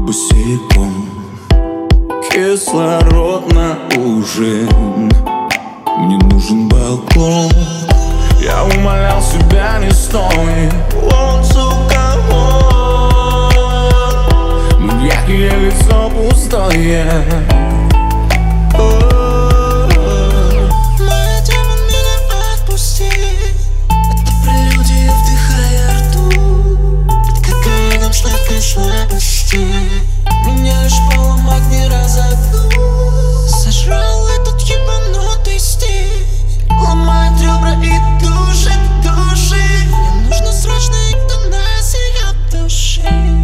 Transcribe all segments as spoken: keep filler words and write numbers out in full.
босиком. Кислород на ужин, мне нужен балкон. Я умолял себя, не стой, вот сука, вот. Яркое лицо пустое. Моя демон, меня отпусти. Это прелюдия, вдыхая ртуть под кокаином сладкой слабости. Меня лишь поломать, не разогнуть. Сожрал этот ебанутый стиль, ломает ребра и душит души. Мне нужно срочно эвтаназия души.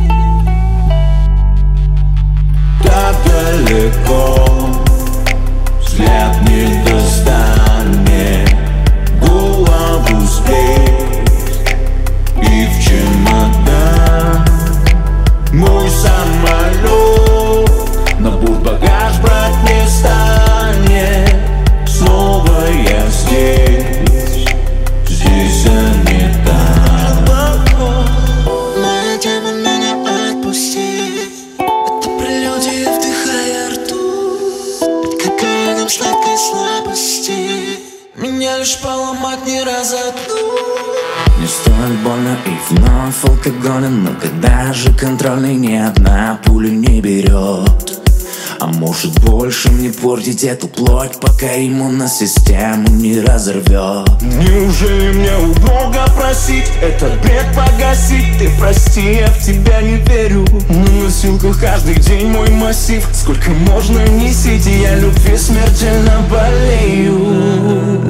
Так далеко взгляд не достанет, голову здесь и в чемодан. Мой самолет на борт багаж брать не станет. Снова я здесь, здесь, а не там. Моя демон, меня отпусти. Это прелюдия, вдыхая ртуть под кокаином сладкой слабости. Меня лишь поломать, не разогнуть. Не столь больно и вновь алкоголен, но когда же контрольный ни одна пуля не берет. А может больше мне портить эту плоть, пока иммунная систему не разорвет. Неужели мне у Бога просить этот бред погасить? Ты прости, я в тебя не верю. На носилках каждый день мой массив. Сколько можно несить, и я любви смертельно болею.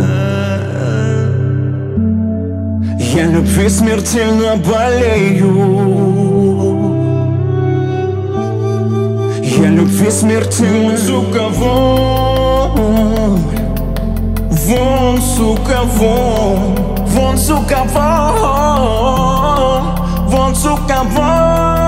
Я любви смертельно болею. Я любви смертельно, сука, вон. Вон, сука, вон. Вон, сука, вон. Вон, сука, вон.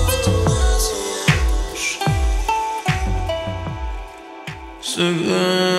Сыграй.